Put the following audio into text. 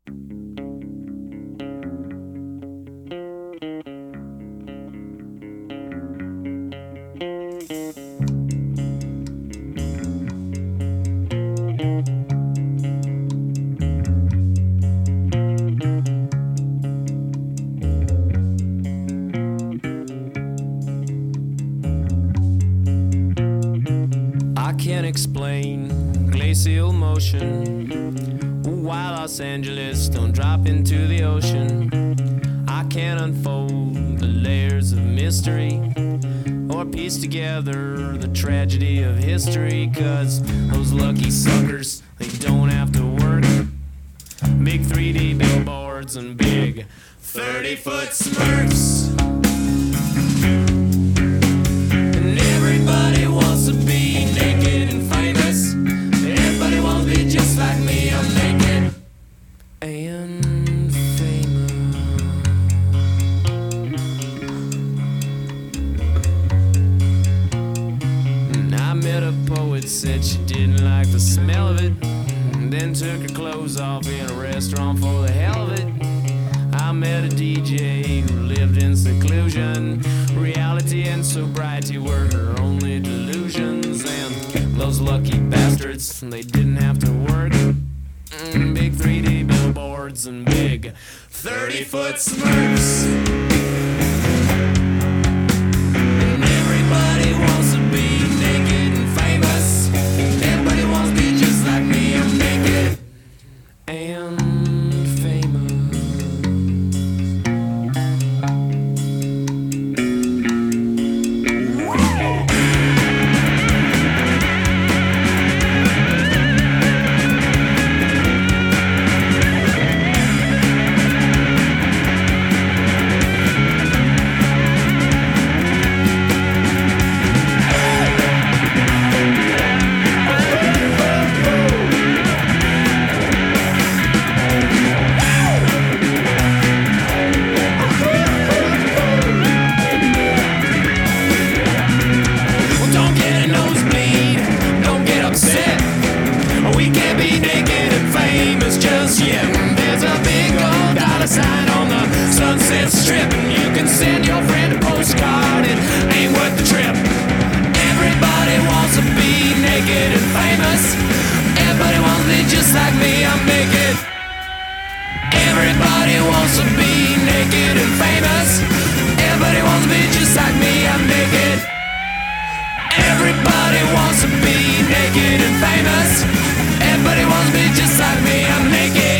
I can't explain glacial motion. Why Los Angeles don't drop into the ocean. I can't unfold the layers of mystery or piece together the tragedy of history. 'Cause those lucky suckers, they don't have to work. Big 3D billboards and big 30-foot Smurfs. And everybody wants to be naked and famous. Everybody wants to be just like me. I'm naked and famous. And I met a poet, said she didn't like the smell of it. Then took her clothes off in a restaurant for the hell of it. I met a DJ who lived in seclusion. Reality and sobriety were her only delusions. And those lucky bastards, they didn't have to work. Big 3D billboards and big 30-foot Smurfs. And everybody wants to be naked and famous. Everybody wants to be just like me. I'm naked and famous. Sign on the Sunset Strip, and you can send your friend a postcard. It ain't worth the trip. Everybody wants to be naked and famous. Everybody wants to be just like me. I'm naked. Everybody wants to be naked and famous. Everybody wants to be just like me. I'm naked. Everybody wants to be naked and famous. Everybody wants to be just like me. I'm naked.